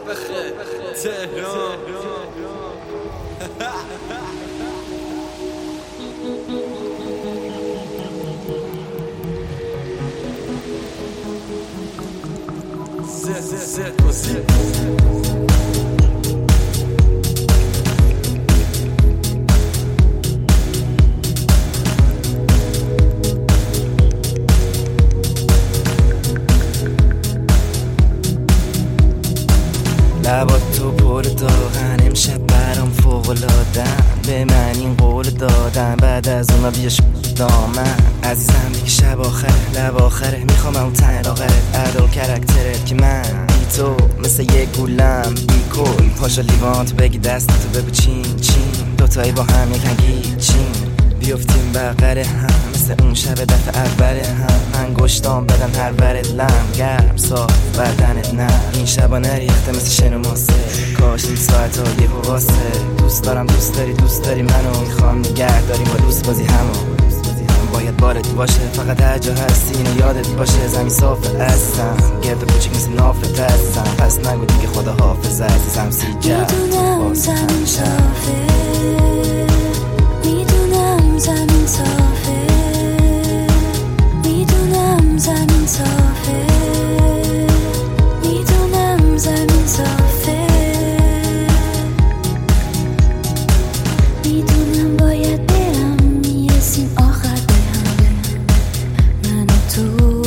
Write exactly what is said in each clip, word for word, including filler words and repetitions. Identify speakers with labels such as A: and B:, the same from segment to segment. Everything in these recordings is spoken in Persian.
A: تهران زد زد زد
B: لبات تو پر داغن امشب برام فوق‌العاده‌ام به من این قول دادن بعد از اونا بیا دامن عزیزم دیگه شب آخره لب آخره میخوام اون تن لاغرت ادا و کرکترت که من بی تو مثل یه گولم بی کل پاشا لیوانت بگی دستتو بگو چین چین دوتایی با هم یکن گیچین بیفتیم بغل هم مثل اون شب دفعه اول هم انگشتام بدن هر ورد لم گرم صاف بدنت نه این شبا نریخته مثل شن و ماسه کاش این ساعت ها یه واسه دوست دارم دوست داری دوست داری منو میخوام نگه داریم با دوست بازی همو باید بالت باشه فقط هر جا هستی اینو یادت باشه زمین صافه عزیزم گرد کوچیک مثل نافت عزیزم پس نگو دیگه خدا حافظ عزیزم سی جد
C: میدونم زمین صافه میدونم زمین صافه میدونم زمین صافه میدونم زمین صافه میدونم باید برم میرسیم آخر به هم من و تو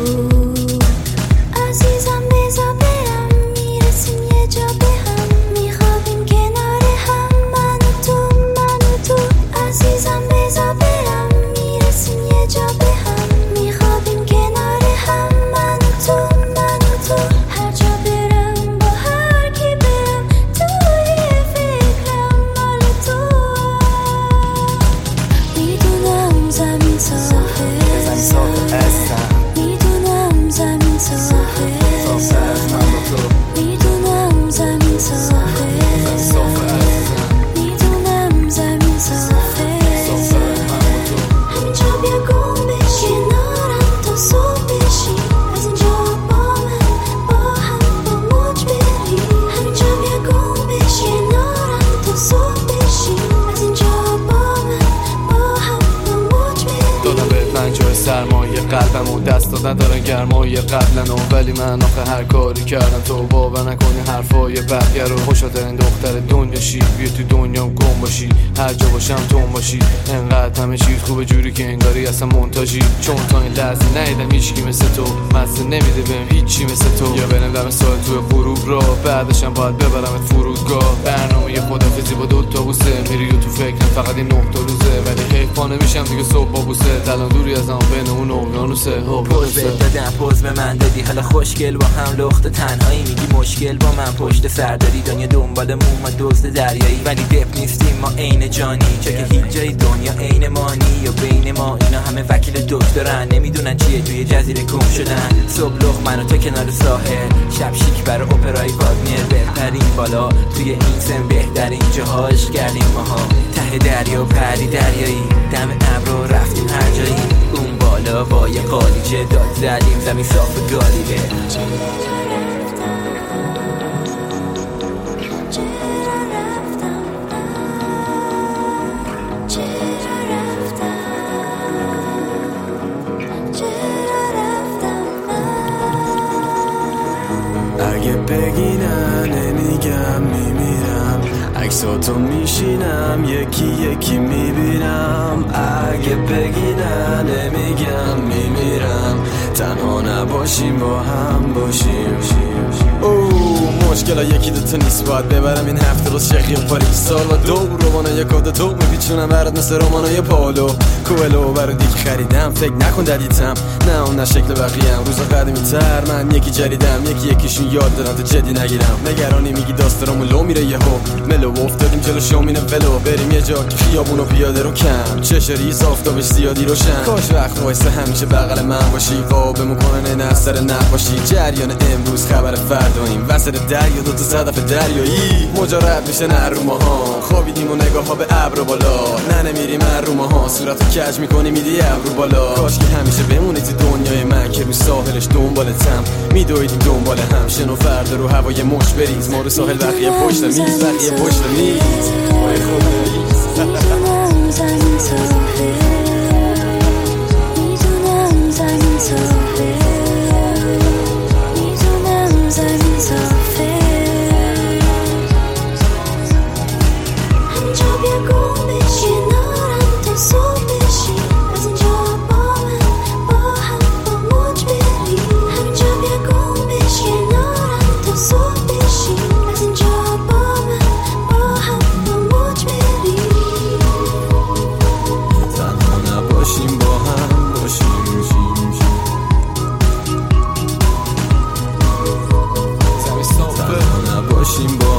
C: عزیزم بذار برم میرسیم یه جا به هم میخوابیم کنار هم من و تو من و تو عزیزم بذار برم میرسیم یه جا به هم میخوابیم کنار هم من و تو من و تو هر جا برم با هر کی برم توی فکرم مال تو میدونم زمین صافه
B: زمین صافه عزیزم
C: میدونم زمین صافه
B: صافه از من با تو
C: میدونم زمین صافه
B: صافه عزیزم
C: میدونم زمین صافه
B: صافه از من با تو
C: همینجا بیا گم بشی کنارم تا صبح بشی از اینجا با من با هم با موج بری همینجا بیا گم بشی کنارم تا صبح بشی از اینجا با من با هم با موج بری
A: دادم به پنجاه سرمایه قلبم و دست دادن دارن گرمایه قبلن ولی من آخه هر کاری کردم تو باور نکنی حرفای بقیه رو خوشاترین دختر دنیا شی بیا تو دنیا گم باشی هر جا باشم تو باشی انقدر همه چیز خوبه جوری که انگاری اصلا مونتاژی چون تا این لحظه ندیدم هیچکی مثل تو مزه نمیده بهم هیچی مثل تو یا برم دم سال توی غروب را بعدشم باید ببرمت فرودگاه برنامه یه خدافزی با دوتا بوسه میری و تو فکرم فقط این نه تا روزه ولی حیفا نمیشم دیگه صبح با بوسه تلان دوری از هم بین اون اقیانوسه
B: پوز دادم پوز به من دادی حالا خوشگل با هم لخت تنهایی میگی مشکل با من پشت سر داری دنیا دنبال موم دزد دریایی ولی دپ نیستیم ما عین جانی چه که هیچ جای دنیا عین مانی و بین ما اینا همه وکیل دکترن نمیدونن چیه توی جزیره گم شدن صبح لخ من و تو کنار ساحل شب شیک برای اپرای وادمیر بهترین بالا توی این سن بهترین جاهاش کردیم ماها ته دریا پری دریایی دم ابرو رفتیم هر جایی اون بالا با یه قالیچه داد زدیم زمین صاف گالیبه
D: اگه بگی نه نمیگم میمیرم عکساتو میشینم یکی یکی میبینم اگه بگی نه نمیگم میمیرم تنها نباشیم با هم باشیم اوه مشکل یکی دوتا نیست باید ببرم این هفته روز شیخی و پاریس سال و دو رومانه یک و دو میپیچونم برات مثل رومانای پالو کوهلو برای دیگه خریدم فکر نکن ددیتم نه اون نه شکل بقیه هم روزا قدیمی تر من یکی جریدم یکی یکیشون یاد دارن تو جدی نگیرم نگرانی میگی داسترامو لو میره یهو ملو افتادیم جلو شومینه ولو بریم یه جا که خیابون و پیاده رو کم چش ریز آفتابش زیادی روشن کاش وقت وایسه همیشه بغل من باشی قابه میکنن نه سر نقاشی جریان امروز خبر فرداییم وسط دریا دوتا صدف دریایی مجرد میشه نرومه ها خوابیدیم و نگاه ها به ابر بالا نه نمیریم رومه ها صورتو کج میکنی میدی ابرو بالا کاش که همیشه بمونی تو دنیای من که رو ساحلش دنبالتم میدویدیم دنبال هم شنو فردا رو هوای مش بریز ما رو ساحل بقیه پشت میز بقیه پشت میز وای
C: میدونم زمین ساحل میدونم زمین ساحل میدونم زمین ساحل همینجا بیا گم بشی کنارم تا صبح بشی از اینجا با من با هم با موج بریم همینجا بیا گم بشی کنارم تا صبح بشی از اینجا با من با هم با موج بریم
D: تنها نباشیم با هم باشیم تنها نباشیم با